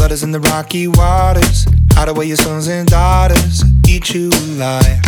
Flooders in the rocky waters, hide away your sons and daughters, eat you alive.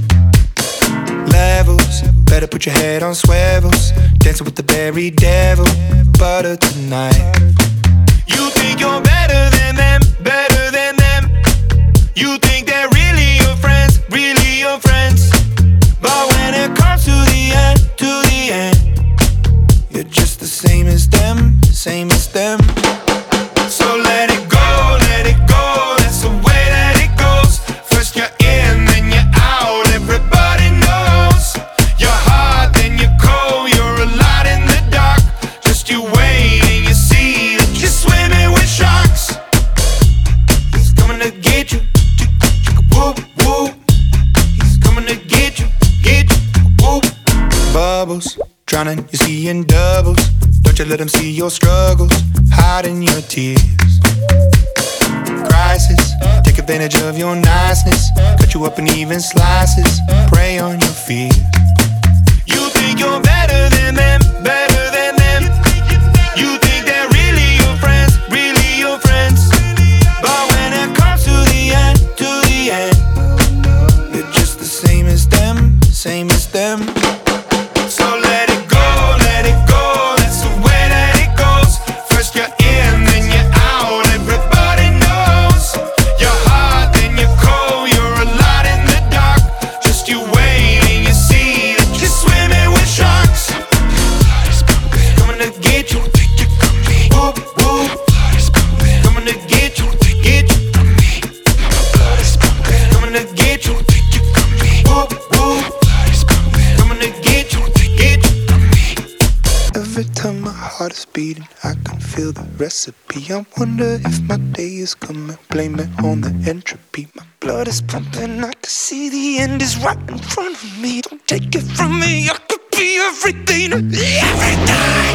Levels, better put your head on swivels, dancing with the very devil, butter tonight. You think you're better than them, better than them. You think they're really your friends, really your friends. But when it comes to the end, you're just the same as them, same as them. So let it go, that's the way that it goes. First you're in, then you're out, everybody knows. You're hot, then you're cold, you're a lot in the dark. Just you wait and you see that you're swimming with sharks. He's coming to get you, whoop, whoop. He's coming to get you, whoop. Bubbles, drowning, you see in doubles. Don't you let them see your struggles, hiding your tears. Crisis, take advantage of your niceness, cut you up in even slices, prey on your fears. You think you're better than them, better than them. You think they're really your friends, really your friends. But when it comes to the end, you're just the same as them, same as them. So let it go, that's the way that it goes. First you're in, then you're out, everybody knows. You're hot, then you're cold, you're a lot in the dark. Just you wait and you see that you're swimming with sharks. Coming to get you, whoop, whoop. Coming to get you, coming to get you, whoop, whoop. Coming to get you. Every time my heart is beating, I can feel the recipe. I wonder if my day is coming, blame it on the entropy. My blood is pumping, I can see the end is right in front of me. Don't take it from me, I could be everything, everything.